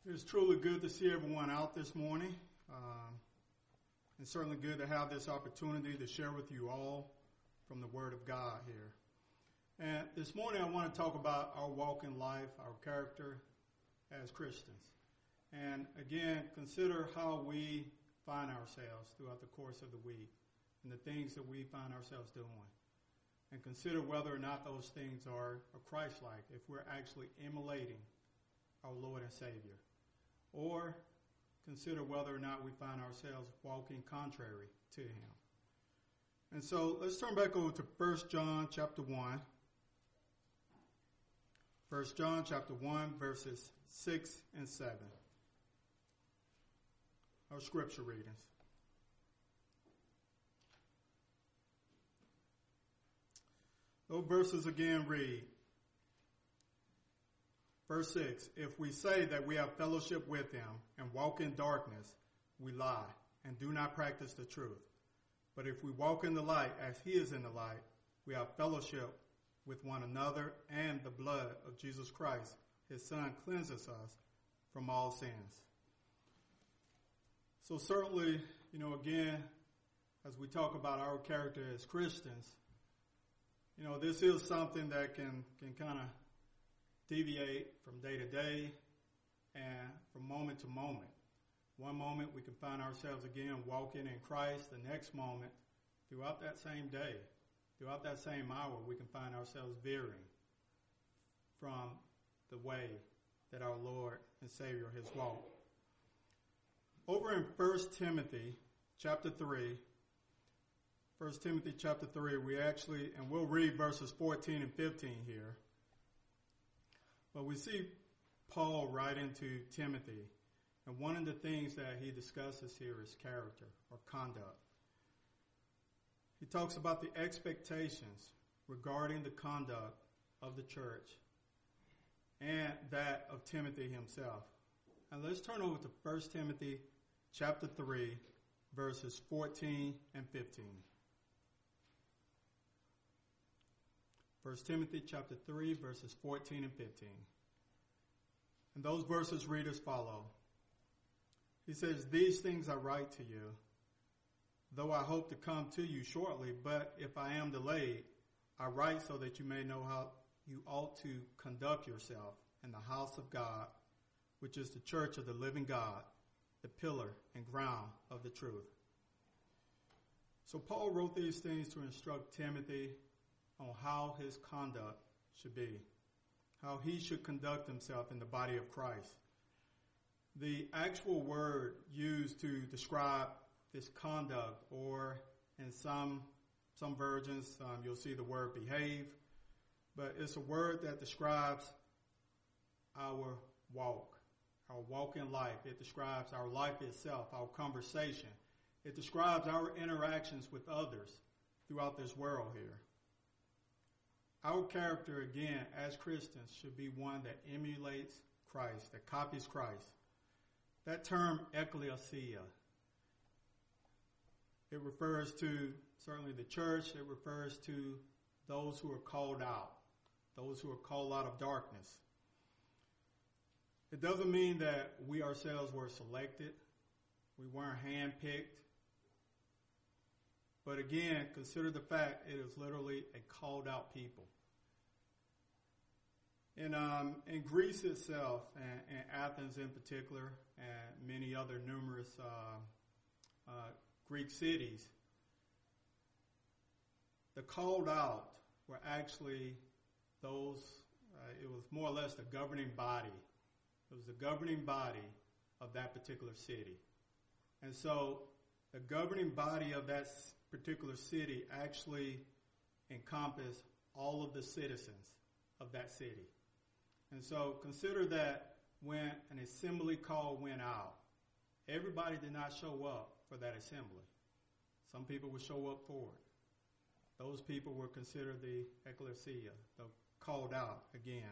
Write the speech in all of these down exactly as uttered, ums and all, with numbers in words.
It's truly good to see everyone out this morning. Um, it's certainly good to have this opportunity to share with you all from the Word of God here. And this morning I want to talk about our walk in life, our character as Christians. And again, consider how we find ourselves throughout the course of the week and the things that we find ourselves doing. And consider whether or not those things are, are Christ-like, if we're actually emulating our Lord and Savior. Or consider whether or not we find ourselves walking contrary to Him. And so let's turn back over to First John chapter one. First John chapter one, verses six and seven. Our scripture readings. Those verses again read, verse six, if we say that we have fellowship with Him and walk in darkness, we lie and do not practice the truth. But if we walk in the light as He is in the light, we have fellowship with one another, and the blood of Jesus Christ, His Son, cleanses us from all sins. So certainly, you know, again, as we talk about our character as Christians, you know, this is something that can, can kind of deviate from day to day and from moment to moment. One moment we can find ourselves again walking in Christ. The next moment, throughout that same day, throughout that same hour, we can find ourselves veering from the way that our Lord and Savior has walked. Over in First Timothy chapter three, First Timothy chapter three, we actually, and we'll read verses fourteen and fifteen here. But we see Paul writing to Timothy, and one of the things that he discusses here is character or conduct. He talks about the expectations regarding the conduct of the church and that of Timothy himself. And let's turn over to First Timothy chapter three, verses fourteen and fifteen. First Timothy chapter three, verses fourteen and fifteen. And those verses read as follow. He says, these things I write to you, though I hope to come to you shortly, but if I am delayed, I write so that you may know how you ought to conduct yourself in the house of God, which is the church of the living God, the pillar and ground of the truth. So Paul wrote these things to instruct Timothy on how his conduct should be, how he should conduct himself in the body of Christ. The actual word used to describe this conduct, or in some some versions, um, you'll see the word behave, but it's a word that describes our walk, our walk in life. It describes our life itself, our conversation. It describes our interactions with others throughout this world here. Our character, again, as Christians, should be one that emulates Christ, that copies Christ. That term, ecclesia, it refers to certainly the church. It refers to those who are called out, those who are called out of darkness. It doesn't mean that we ourselves were selected. We weren't handpicked. But again, consider the fact it is literally a called out people. In, um, in Greece itself, and, and Athens in particular, and many other numerous uh, uh, Greek cities, the called out were actually those, uh, it was more or less the governing body. It was the governing body of that particular city. And so the governing body of that particular city actually encompassed all of the citizens of that city. And so consider that when an assembly call went out, everybody did not show up for that assembly. Some people would show up for it. Those people were considered the ecclesia, the called out again.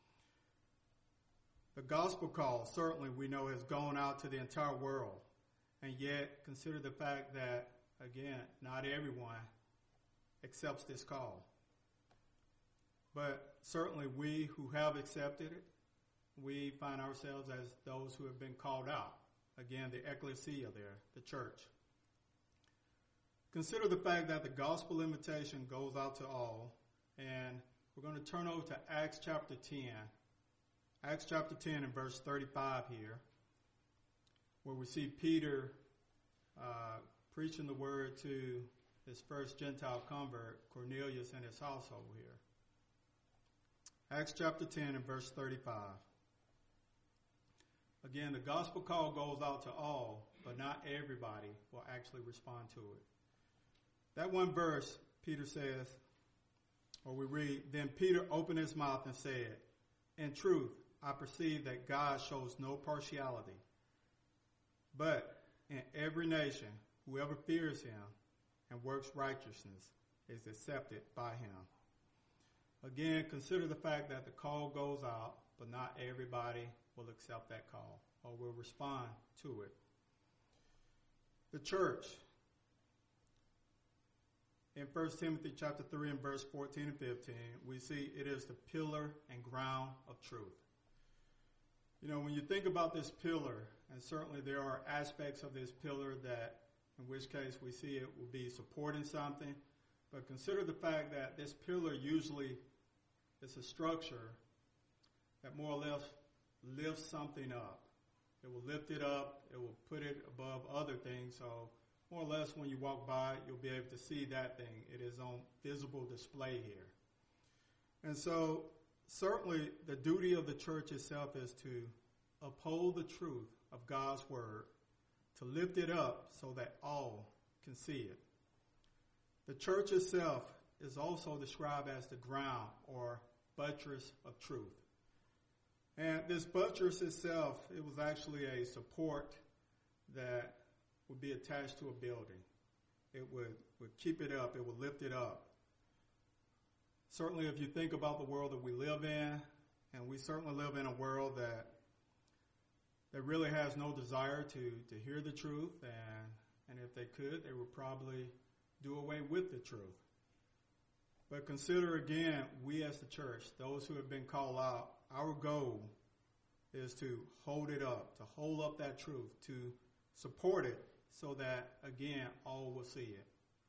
The gospel call, certainly we know, has gone out to the entire world. And yet, consider the fact that, again, not everyone accepts this call. But certainly we who have accepted it, we find ourselves as those who have been called out. Again, the ecclesia there, the church. Consider the fact that the gospel invitation goes out to all, and we're going to turn over to Acts chapter ten. Acts chapter ten and verse thirty-five here, where we see Peter uh, preaching the word to his first Gentile convert, Cornelius, and his household here. Acts chapter ten and verse thirty-five. Again, the gospel call goes out to all, but not everybody will actually respond to it. That one verse, Peter says, or we read, "Then Peter opened his mouth and said, 'In truth, I perceive that God shows no partiality, but in every nation, whoever fears him and works righteousness is accepted by him.'" Again, consider the fact that the call goes out, but not everybody will accept that call or will respond to it. The church, in First Timothy chapter three and verse fourteen and fifteen, we see it is the pillar and ground of truth. You know, when you think about this pillar, and certainly there are aspects of this pillar that, in which case we see it will be supporting something, but consider the fact that this pillar usually is a structure that more or less lifts something up. It will lift it up, it will put it above other things, so more or less when you walk by, you'll be able to see that thing. It is on visible display here. And so, certainly the duty of the church itself is to uphold the truth of God's word, to lift it up so that all can see it. The church itself is also described as the ground or buttress of truth. And this buttress itself, it was actually a support that would be attached to a building. It would, would keep it up. It would lift it up. Certainly, if you think about the world that we live in, and we certainly live in a world that that really has no desire to, to hear the truth, and, and if they could, they would probably do away with the truth. But consider again, we as the church, those who have been called out, our goal is to hold it up, to hold up that truth, to support it so that, again, all will see it.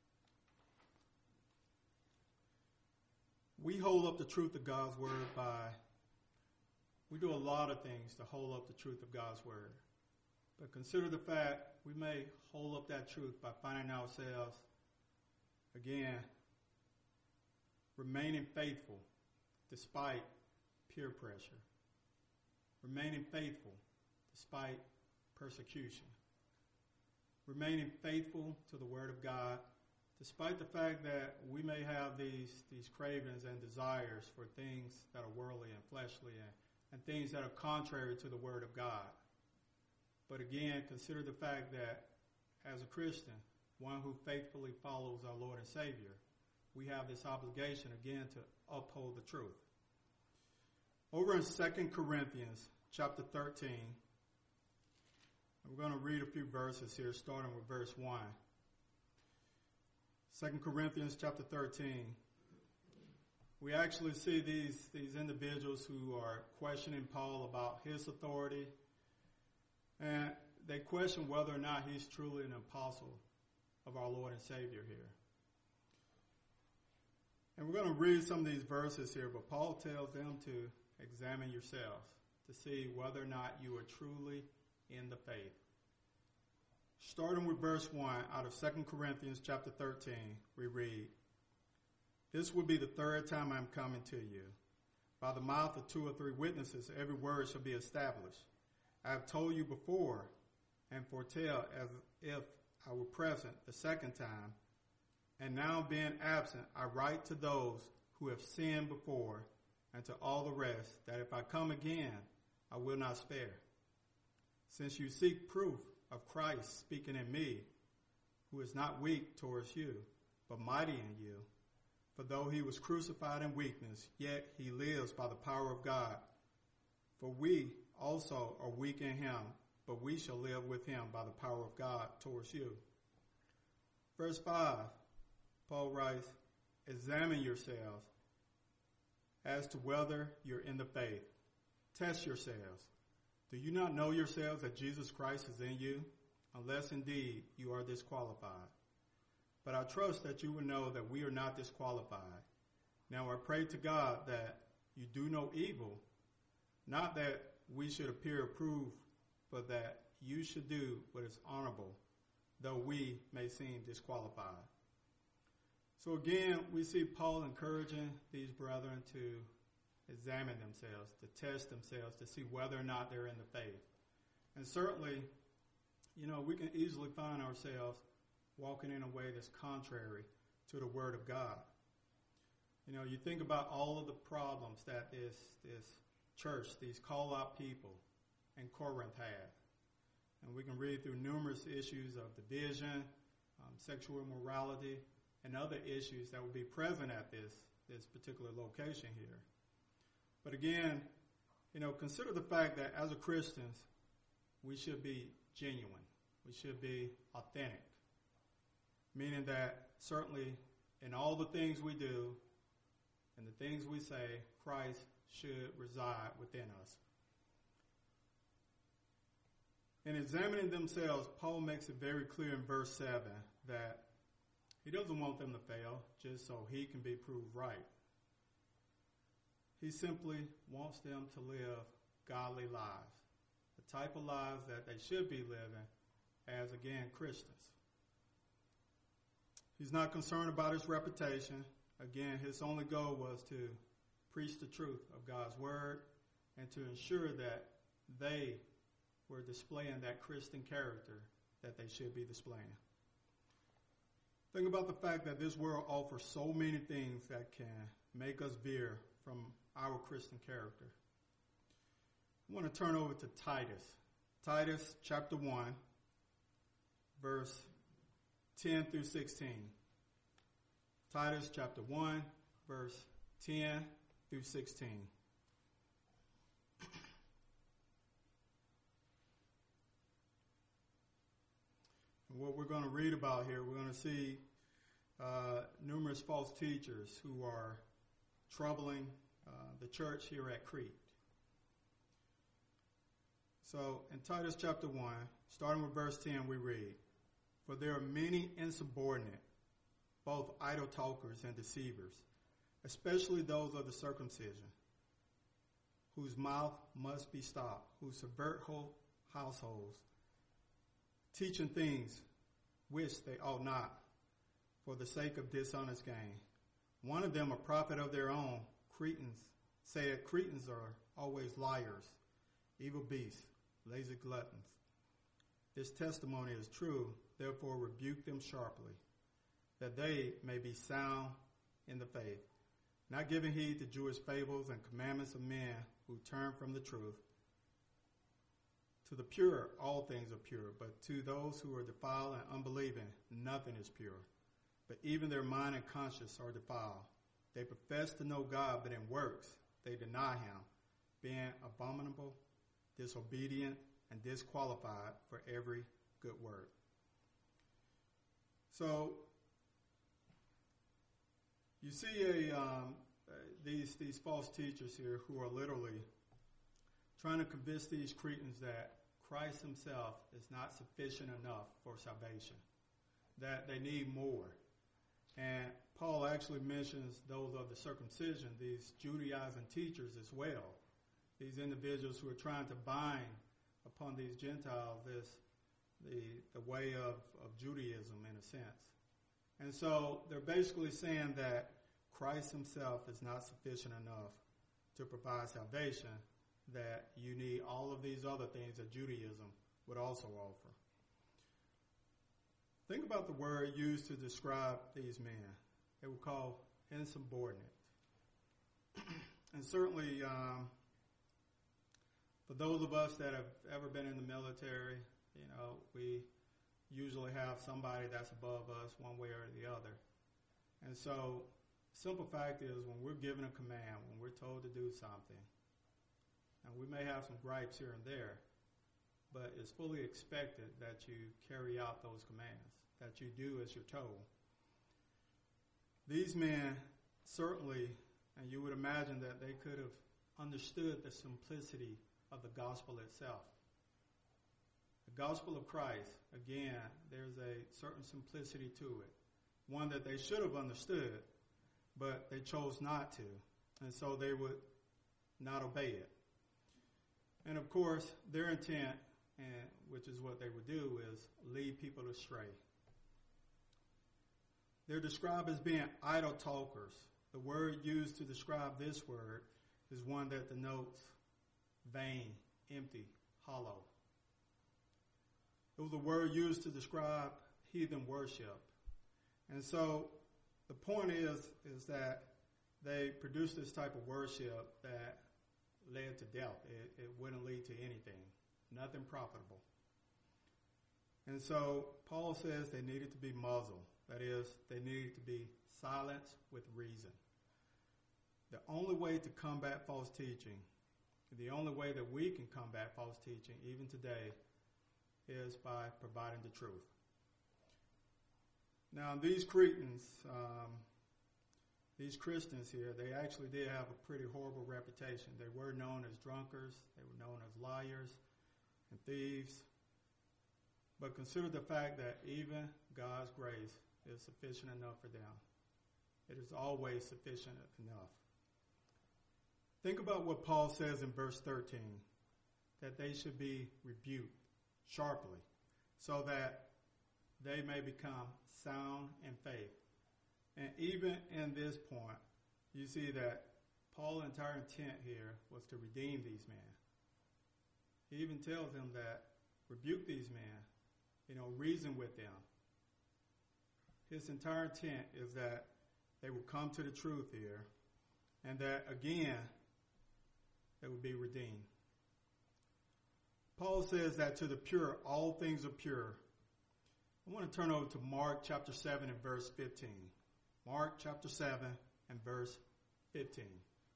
We hold up the truth of God's word by, we do a lot of things to hold up the truth of God's word. But consider the fact we may hold up that truth by finding ourselves, again, remaining faithful despite peer pressure. Remaining faithful despite persecution. Remaining faithful to the word of God despite the fact that we may have these, these cravings and desires for things that are worldly and fleshly and, and things that are contrary to the word of God. But again, consider the fact that as a Christian, one who faithfully follows our Lord and Savior, we have this obligation again to uphold the truth. Over in Second Corinthians chapter thirteen, we're going to read a few verses here, starting with verse one. Second Corinthians chapter thirteen. We actually see these, these individuals who are questioning Paul about his authority, and they question whether or not he's truly an apostle of our Lord and Savior here. And we're going to read some of these verses here, but Paul tells them to examine yourselves to see whether or not you are truly in the faith. Starting with verse one out of Second Corinthians chapter thirteen, we read, "This will be the third time I'm coming to you. By the mouth of two or three witnesses, every word shall be established. I have told you before and foretell as if I were present the second time. And now being absent, I write to those who have sinned before and to all the rest that if I come again, I will not spare. Since you seek proof of Christ speaking in me, who is not weak towards you, but mighty in you. For though he was crucified in weakness, yet he lives by the power of God. For we also are weak in him, but we shall live with him by the power of God towards you." Verse five, Paul writes, "Examine yourselves as to whether you're in the faith. Test yourselves. Do you not know yourselves that Jesus Christ is in you, unless indeed you are disqualified? But I trust that you will know that we are not disqualified. Now I pray to God that you do no evil, not that we should appear approved, but that you should do what is honorable, though we may seem disqualified. So again, we see Paul encouraging these brethren to examine themselves, to test themselves, to see whether or not they're in the faith. And certainly, you know, we can easily find ourselves walking in a way that's contrary to the Word of God. You know, you think about all of the problems that this, this church, these call-out people in Corinth had. And we can read through numerous issues of division, um, sexual immorality, and other issues that would be present at this, this particular location here. But again, you know, consider the fact that as a Christians, we should be genuine. We should be authentic. Meaning that certainly in all the things we do and the things we say, Christ should reside within us. In examining themselves, Paul makes it very clear in verse seven that he doesn't want them to fail just so he can be proved right. He simply wants them to live godly lives, the type of lives that they should be living as, again, Christians. He's not concerned about his reputation. Again, his only goal was to preach the truth of God's word and to ensure that they were displaying that Christian character that they should be displaying. Think about the fact that this world offers so many things that can make us veer from our Christian character. I want to turn over to Titus. Titus chapter one, verse ten through sixteen. Titus chapter one, verse ten through sixteen. And what we're going to read about here, we're going to see uh, numerous false teachers who are troubling uh, the church here at Crete. So in Titus chapter one, starting with verse ten, we read, "For there are many insubordinate, both idle talkers and deceivers, especially those of the circumcision, whose mouth must be stopped, who subvert whole households, teaching things which they ought not, for the sake of dishonest gain. One of them, a prophet of their own, Cretans, said, Cretans are always liars, evil beasts, lazy gluttons. This testimony is true, therefore rebuke them sharply, that they may be sound in the faith, not giving heed to Jewish fables and commandments of men who turn from the truth. To the pure, all things are pure, but to those who are defiled and unbelieving, nothing is pure. But even their mind and conscience are defiled. They profess to know God, but in works they deny him, being abominable, disobedient, and disqualified for every good work." So, you see a um, uh, these these false teachers here who are literally trying to convince these Cretans that Christ himself is not sufficient enough for salvation, that they need more. And Paul actually mentions those of the circumcision, these Judaizing teachers as well, these individuals who are trying to bind upon these Gentiles this the the way of, of Judaism in a sense. And so they're basically saying that Christ himself is not sufficient enough to provide salvation, that you need all of these other things that Judaism would also offer. Think about the word used to describe these men. They were called insubordinate. And certainly, um, for those of us that have ever been in the military, you know, we usually have somebody that's above us one way or the other. And so, simple fact is, when we're given a command, when we're told to do something, and we may have some gripes here and there, but it's fully expected that you carry out those commands, that you do as you're told. These men certainly, and you would imagine that they could have understood the simplicity of the gospel itself. The gospel of Christ, again, there's a certain simplicity to it, one that they should have understood, but they chose not to, and so they would not obey it. And of course, their intent, and which is what they would do, is lead people astray. They're described as being idle talkers. The word used to describe this word is one that denotes vain, empty, hollow. It was a word used to describe heathen worship. And so the point is, is that they produced this type of worship that led to death. It, it wouldn't lead to anything, nothing profitable. And so Paul says they needed to be muzzled. That is, they needed to be silenced with reason. The only way to combat false teaching, the only way that we can combat false teaching, even today, is by providing the truth. Now, these Cretans, um, these Christians here, they actually did have a pretty horrible reputation. They were known as drunkards. They were known as liars and thieves. But consider the fact that even God's grace is sufficient enough for them. It is always sufficient enough. Think about what Paul says in verse thirteen, that they should be rebuked sharply so that they may become sound in faith. And even in this point, you see that Paul's entire intent here was to redeem these men. He even tells them that rebuke these men, you know, reason with them. His entire intent is that they will come to the truth here, and that, again, they will be redeemed. Paul says that to the pure, all things are pure. I want to turn over to Mark chapter seven and verse fifteen. Mark chapter seven and verse fifteen.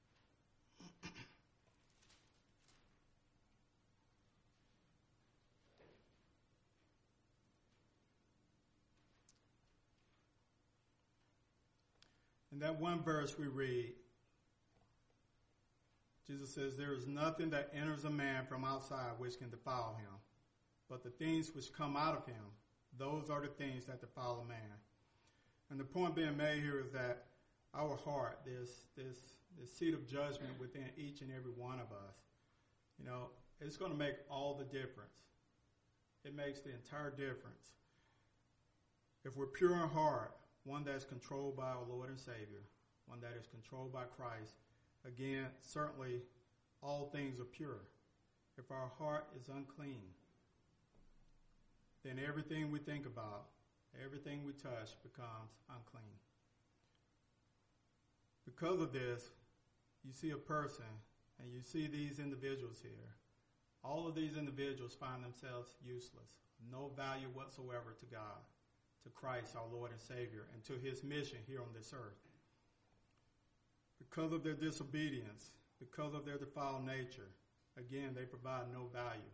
In that one verse we read, Jesus says, there is nothing that enters a man from outside which can defile him, but the things which come out of him, those are the things that defile a man. And the point being made here is that our heart, this this this seat of judgment within each and every one of us, you know, it's going to make all the difference. It makes the entire difference. If we're pure in heart, one that's controlled by our Lord and Savior, one that is controlled by Christ, again, certainly all things are pure. If our heart is unclean, then everything we think about, everything we touch becomes unclean. Because of this, you see a person and you see these individuals here. All of these individuals find themselves useless, no value whatsoever to God, to Christ, our Lord and Savior, and to his mission here on this earth. Because of their disobedience, because of their defiled nature, again, they provide no value.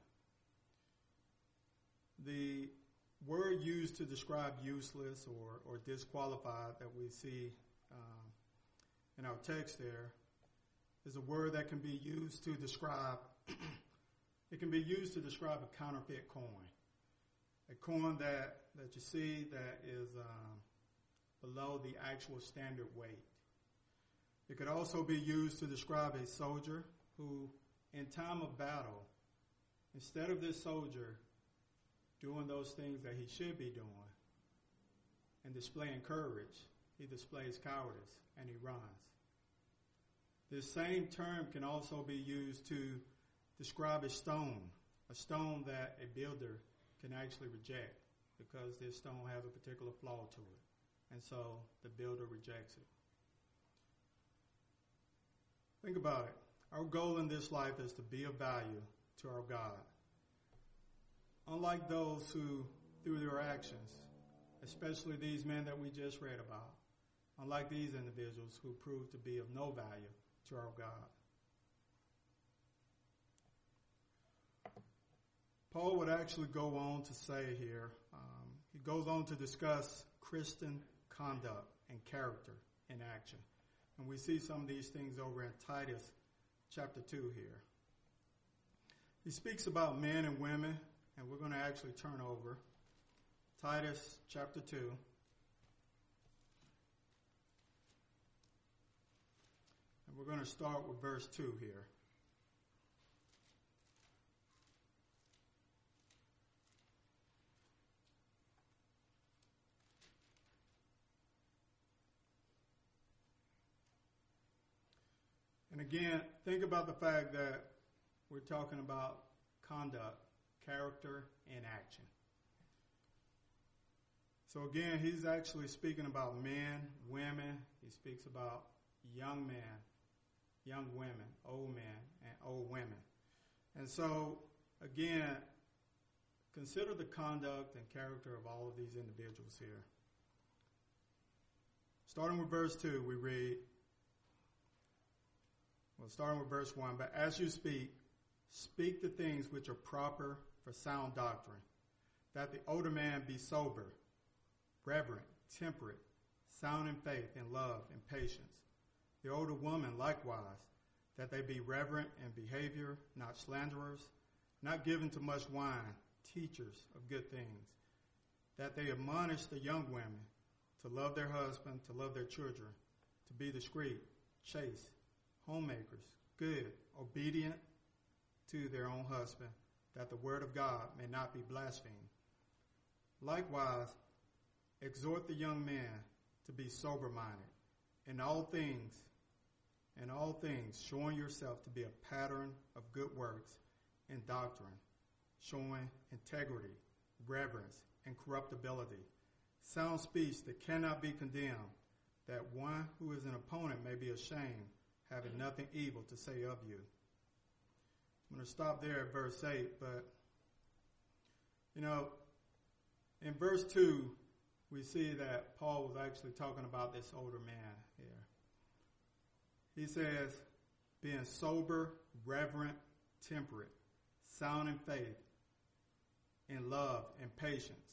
The word used to describe useless or, or disqualified that we see um, in our text there is a word that can be used to describe, it can be used to describe a counterfeit coin. A coin that, that you see that is um, below the actual standard weight. It could also be used to describe a soldier who, in time of battle, instead of this soldier doing those things that he should be doing and displaying courage, he displays cowardice and he runs. This same term can also be used to describe a stone, a stone that a builder can actually reject because this stone has a particular flaw to it. And so the builder rejects it. Think about it. Our goal in this life is to be of value to our God. Unlike those who, through their actions, especially these men that we just read about, unlike these individuals who proved to be of no value to our God. Paul would actually go on to say here, um, he goes on to discuss Christian conduct and character in action. And we see some of these things over in Titus chapter two here. He speaks about men and women, and we're going to actually turn over Titus chapter two. And we're going to start with verse two here. And again, think about the fact that we're talking about conduct, character, and action. So again, he's actually speaking about men, women. He speaks about young men, young women, old men, and old women. And so, again, consider the conduct and character of all of these individuals here. Starting with verse two, we read, well, starting with verse one, but as you speak, speak the things which are proper for sound doctrine, that the older man be sober, reverent, temperate, sound in faith, in love, and patience. The older woman likewise, that they be reverent in behavior, not slanderers, not given to much wine, teachers of good things, that they admonish the young women to love their husband, to love their children, to be discreet, chaste, homemakers, good, obedient to their own husband, that the word of God may not be blasphemed. Likewise, exhort the young man to be sober-minded, in all things, in all things, showing yourself to be a pattern of good works in doctrine, showing integrity, reverence, and corruptibility, sound speech that cannot be condemned, that one who is an opponent may be ashamed, having nothing evil to say of you. I'm going to stop there at verse eight, but, you know, in verse two, we see that Paul was actually talking about this older man here. He says, being sober, reverent, temperate, sound in faith, in love, and patience.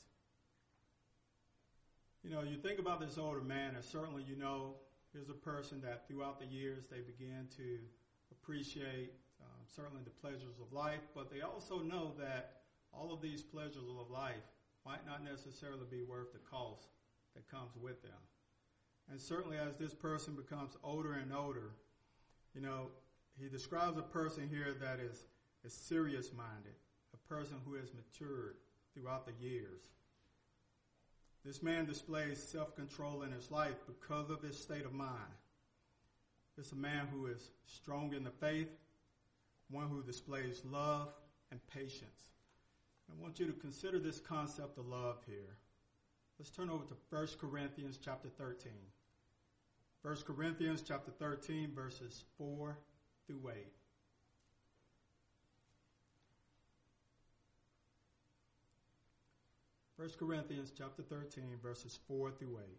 You know, you think about this older man, and certainly you know here's a person that throughout the years they begin to appreciate um, certainly the pleasures of life, but they also know that all of these pleasures of life might not necessarily be worth the cost that comes with them. And certainly as this person becomes older and older, you know, he describes a person here that is, is serious-minded, a person who has matured throughout the years. This man displays self-control in his life because of his state of mind. It's a man who is strong in the faith, one who displays love and patience. I want you to consider this concept of love here. Let's turn over to First Corinthians chapter thirteen. First Corinthians chapter thirteen, verses four through eight. First Corinthians chapter thirteen, verses four through eight.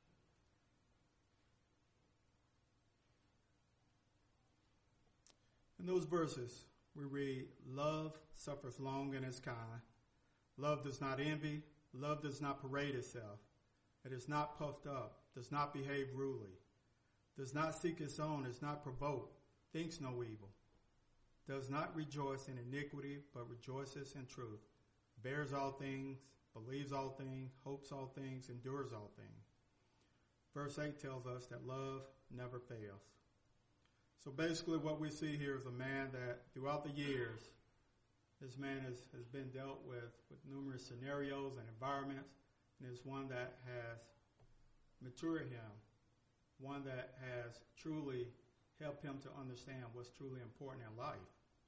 In those verses, we read, love suffers long and is kind. Love does not envy. Love does not parade itself. It is not puffed up, does not behave rudely, does not seek its own, is not provoked, thinks no evil, does not rejoice in iniquity, but rejoices in truth, bears all things, believes all things, hopes all things, endures all things. Verse eight tells us that love never fails. So basically what we see here is a man that throughout the years, this man has, has been dealt with with numerous scenarios and environments, and is one that has matured him, one that has truly helped him to understand what's truly important in life.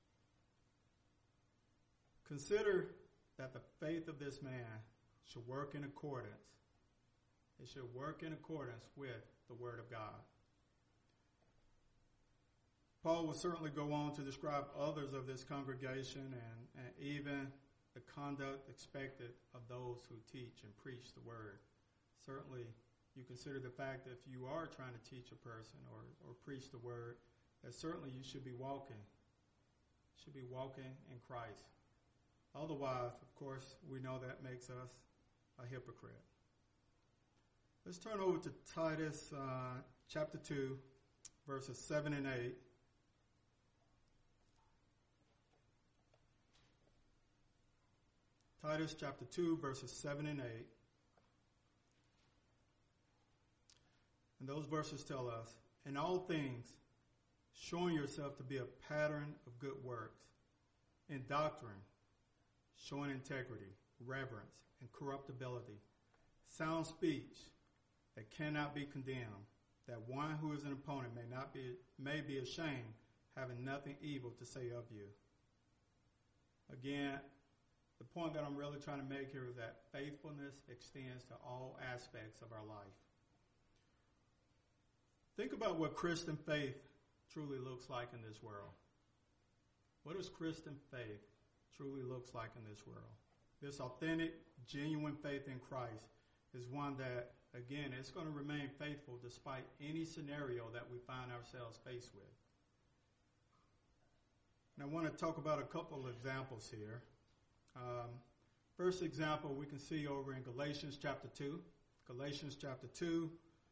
Consider that the faith of this man should work in accordance. It should work in accordance with the Word of God. Paul will certainly go on to describe others of this congregation and, and even the conduct expected of those who teach and preach the Word. Certainly, you consider the fact that if you are trying to teach a person or, or preach the Word, that certainly you should be walking, should be walking in Christ. Otherwise, of course, we know that makes us a hypocrite. Let's turn over to Titus uh, chapter two, verses seven and eight. Titus chapter two, verses seven and eight. And those verses tell us, in all things, showing yourself to be a pattern of good works, in doctrine, showing integrity, reverence, and corruptibility, sound speech that cannot be condemned, that one who is an opponent may not be may be ashamed, having nothing evil to say of you. Again, the point that I'm really trying to make here is that faithfulness extends to all aspects of our life. Think about what Christian faith truly looks like in this world. What does Christian faith truly looks like in this world? This authentic, genuine faith in Christ is one that, again, it's going to remain faithful despite any scenario that we find ourselves faced with. And I want to talk about a couple of examples here. Um, first example we can see over in Galatians chapter two. Galatians chapter two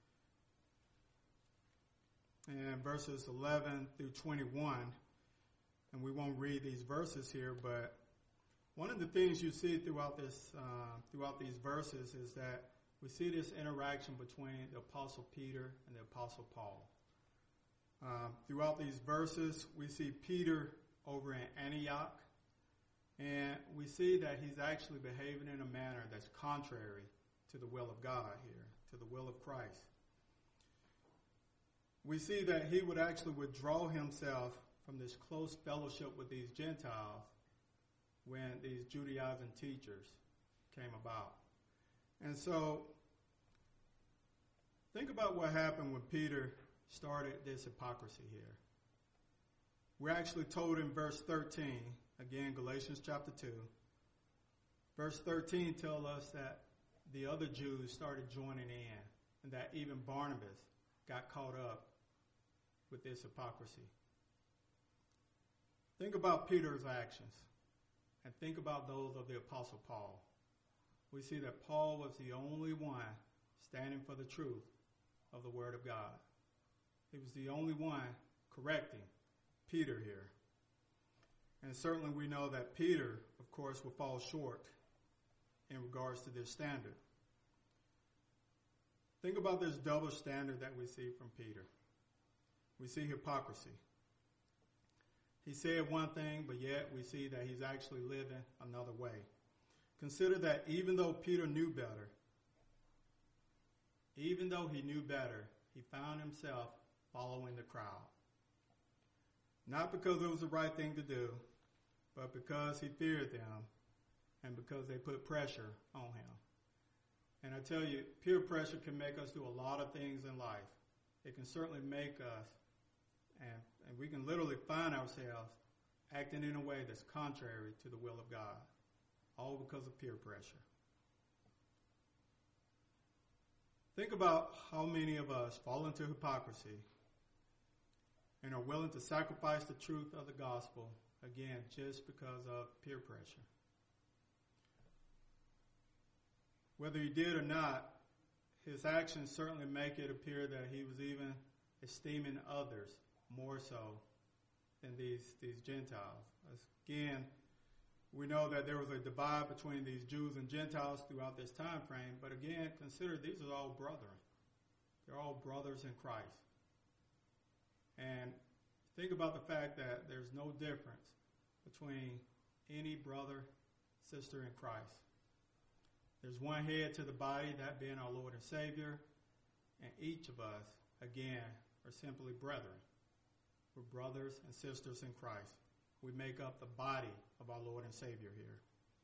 and verses eleven through twenty-one. And we won't read these verses here, but one of the things you see throughout this, uh, throughout these verses is that we see this interaction between the Apostle Peter and the Apostle Paul. Um, throughout these verses, we see Peter over in Antioch, and we see that he's actually behaving in a manner that's contrary to the will of God here, to the will of Christ. We see that he would actually withdraw himself from this close fellowship with these Gentiles when these Judaizing teachers came about. And so, think about what happened when Peter started this hypocrisy here. We're actually told in verse thirteen, again, Galatians chapter two, verse thirteen tells us that the other Jews started joining in, and that even Barnabas got caught up with this hypocrisy. Think about Peter's actions, and think about those of the Apostle Paul. We see that Paul was the only one standing for the truth of the Word of God. He was the only one correcting Peter here. And certainly we know that Peter, of course, will fall short in regards to this standard. Think about this double standard that we see from Peter. We see hypocrisy. He said one thing, but yet we see that he's actually living another way. Consider that even though Peter knew better, even though he knew better, he found himself following the crowd. Not because it was the right thing to do, but because he feared them and because they put pressure on him. And I tell you, peer pressure can make us do a lot of things in life. It can certainly make us, and, and we can literally find ourselves acting in a way that's contrary to the will of God, all because of peer pressure. Think about how many of us fall into hypocrisy and are willing to sacrifice the truth of the gospel, again, just because of peer pressure. Whether he did or not, his actions certainly make it appear that he was even esteeming others more so than these, these Gentiles. Again, we know that there was a divide between these Jews and Gentiles throughout this time frame, but again, consider these are all brethren. They're all brothers in Christ. And think about the fact that there's no difference between any brother, sister in Christ. There's one head to the body, that being our Lord and Savior, and each of us, again, are simply brethren. We're brothers and sisters in Christ. We make up the body of our Lord and Savior here.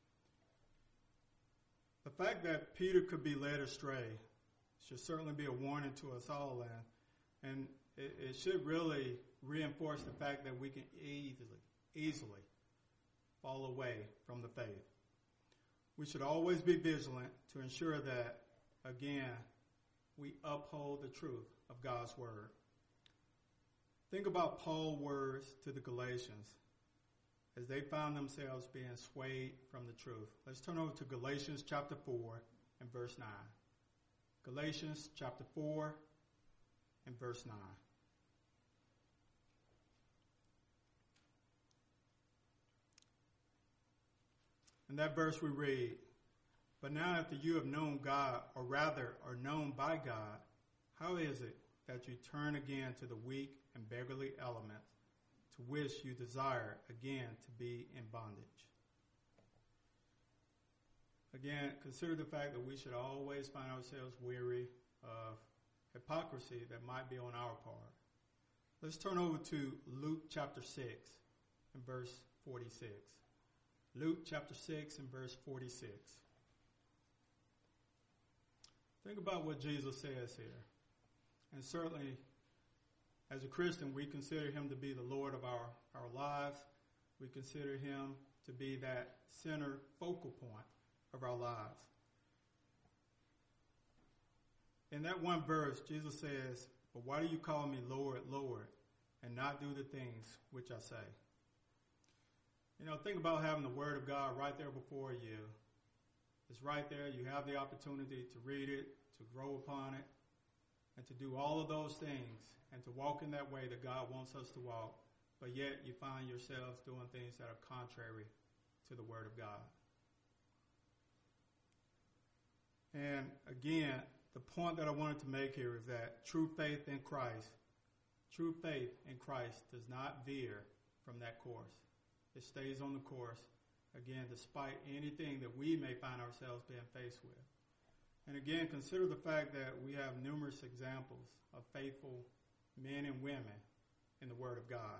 The fact that Peter could be led astray should certainly be a warning to us all, and, and it, it should really reinforce the fact that we can easily, easily fall away from the faith. We should always be vigilant to ensure that, again, we uphold the truth of God's Word. Think about Paul's words to the Galatians as they found themselves being swayed from the truth. Let's turn over to Galatians chapter four and verse nine. Galatians chapter four and verse nine. In that verse we read, "But now after you have known God, or rather are known by God, how is it that you turn again to the weak and beggarly elements to which you desire again to be in bondage?" Again, consider the fact that we should always find ourselves weary of hypocrisy that might be on our part. Let's turn over to Luke chapter six and verse forty-six. Luke chapter six and verse forty-six. Think about what Jesus says here. And certainly, as a Christian, we consider him to be the Lord of our, our lives. We consider him to be that center focal point of our lives. In that one verse, Jesus says, "But why do you call me Lord, Lord, and not do the things which I say?" You know, think about having the Word of God right there before you. It's right there. You have the opportunity to read it, to grow upon it, and to do all of those things, and to walk in that way that God wants us to walk, but yet you find yourselves doing things that are contrary to the Word of God. And again, the point that I wanted to make here is that true faith in Christ, true faith in Christ does not veer from that course. It stays on the course, again, despite anything that we may find ourselves being faced with. And again, consider the fact that we have numerous examples of faithful men and women in the Word of God.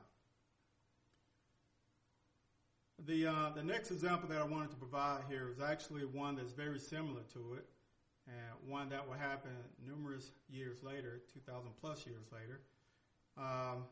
The uh, the next example that I wanted to provide here is actually one that's very similar to it, and one that will happen numerous years later, two thousand plus years later. Um,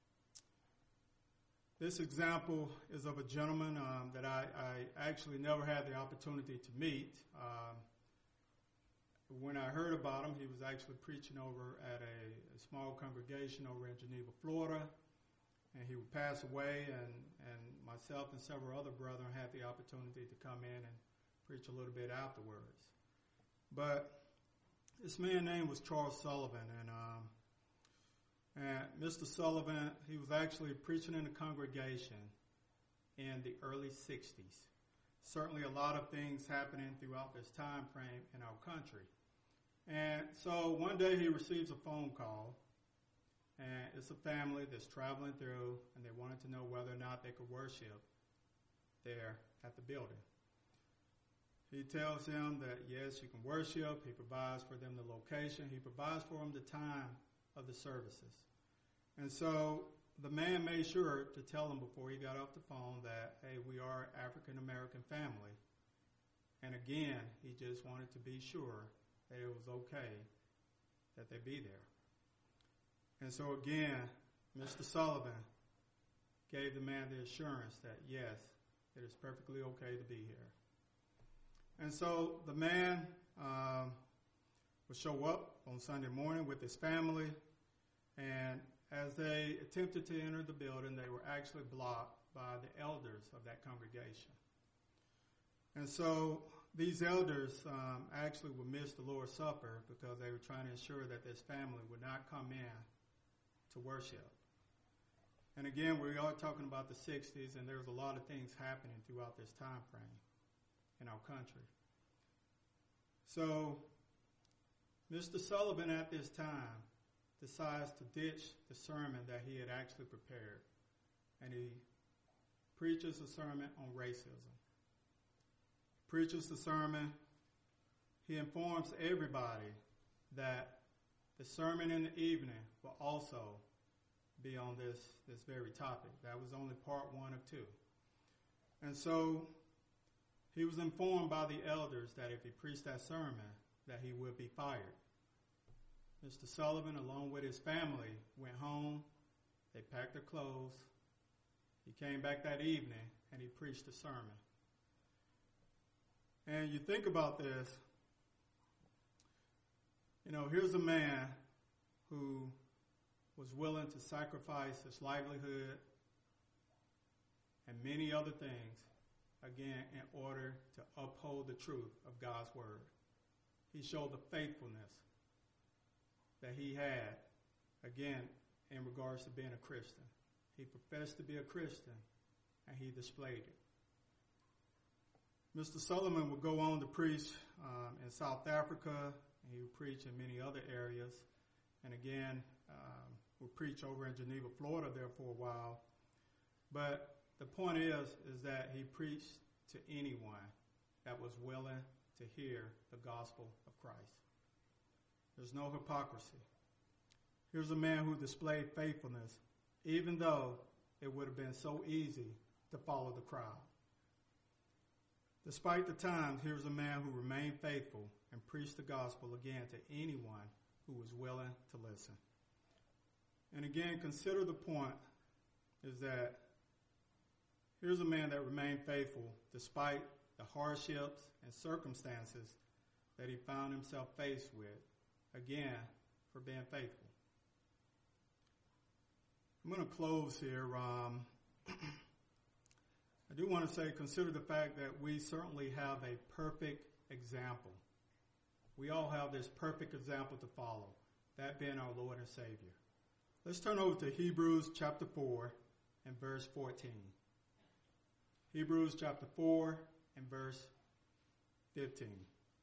this example is of a gentleman um, that I, I actually never had the opportunity to meet. Um, when I heard about him, he was actually preaching over at a, a small congregation over in Geneva, Florida, and he would pass away, and, and myself and several other brethren had the opportunity to come in and preach a little bit afterwards. But this man's name was Charles Sullivan, and um, and Mister Sullivan, he was actually preaching in a congregation in the early sixties. Certainly a lot of things happening throughout this time frame in our country. And so one day he receives a phone call, and it's a family that's traveling through, and they wanted to know whether or not they could worship there at the building. He tells them that, yes, you can worship. He provides for them the location. He provides for them the time of the services. And so the man made sure to tell them before he got off the phone that, hey, we are an African-American family. And again, he just wanted to be sure that it was okay that they be there. And so again, Mister Sullivan gave the man the assurance that, yes, it is perfectly okay to be here. And so the man um, would show up on Sunday morning with his family, and as they attempted to enter the building, they were actually blocked by the elders of that congregation. And so these elders um, actually would miss the Lord's Supper because they were trying to ensure that this family would not come in to worship. And again, we are talking about the sixties, and there's a lot of things happening throughout this time frame in our country. So Mister Sullivan at this time decides to ditch the sermon that he had actually prepared, and he preaches a sermon on racism. Preaches the sermon. He informs everybody that the sermon in the evening will also be on this, this very topic. That was only part one of two. And so he was informed by the elders that if he preached that sermon, that he would be fired. Mister Sullivan, along with his family, went home. They packed their clothes. He came back that evening, and he preached a sermon. And you think about this, you know, here's a man who was willing to sacrifice his livelihood and many other things, again, in order to uphold the truth of God's word. He showed the faithfulness that he had, again, in regards to being a Christian. He professed to be a Christian, and he displayed it. Mister Solomon would go on to preach um, in South Africa, and he would preach in many other areas. And again, um, would preach over in Geneva, Florida there for a while. But the point is, is that he preached to anyone that was willing to hear the gospel of Christ. There's no hypocrisy. Here's a man who displayed faithfulness, even though it would have been so easy to follow the crowd. Despite the times, here's a man who remained faithful and preached the gospel again to anyone who was willing to listen. And again, consider the point is that here's a man that remained faithful despite the hardships and circumstances that he found himself faced with, again, for being faithful. I'm going to close here. Um, I do want to say, consider the fact that we certainly have a perfect example. We all have this perfect example to follow, that being our Lord and Savior. Let's turn over to Hebrews chapter four and verse fourteen. Hebrews chapter four and verse fifteen.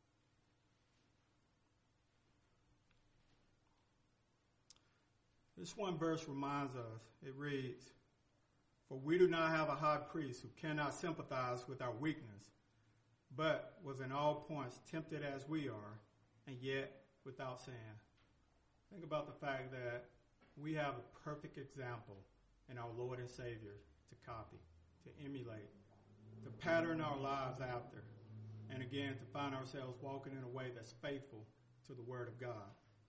This one verse reminds us, it reads, "For we do not have a high priest who cannot sympathize with our weakness, but was in all points tempted as we are, and yet without sin." Think about the fact that we have a perfect example in our Lord and Savior to copy, to emulate, to pattern our lives after, and again, to find ourselves walking in a way that's faithful to the Word of God.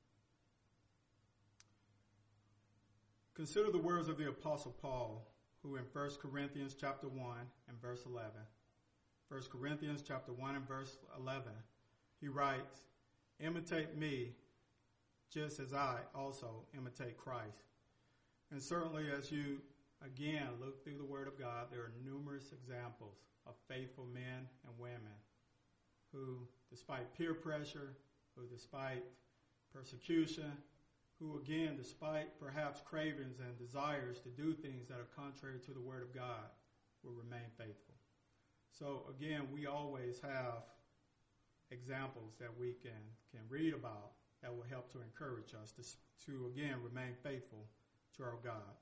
Consider the words of the Apostle Paul, who in First Corinthians chapter one and verse eleven, First Corinthians chapter one and verse eleven, he writes, "Imitate me just as I also imitate Christ." And certainly as you, again, look through the Word of God, there are numerous examples of faithful men and women who, despite peer pressure, who despite persecution, who again, despite perhaps cravings and desires to do things that are contrary to the Word of God, will remain faithful. So again, we always have examples that we can, can read about that will help to encourage us to, to again, remain faithful to our God.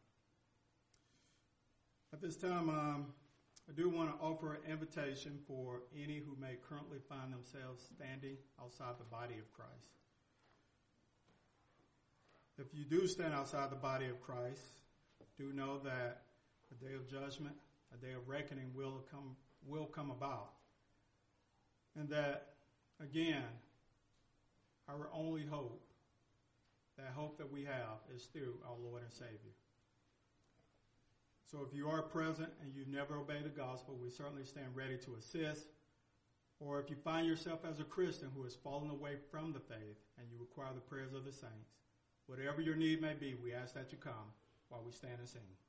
At this time, um, I do want to offer an invitation for any who may currently find themselves standing outside the body of Christ. If you do stand outside the body of Christ, do know that a day of judgment, a day of reckoning will come will come about. And that, again, our only hope, that hope that we have, is through our Lord and Savior. So if you are present and you never obey the gospel, we certainly stand ready to assist. Or if you find yourself as a Christian who has fallen away from the faith and you require the prayers of the saints, whatever your need may be, we ask that you come while we stand and sing.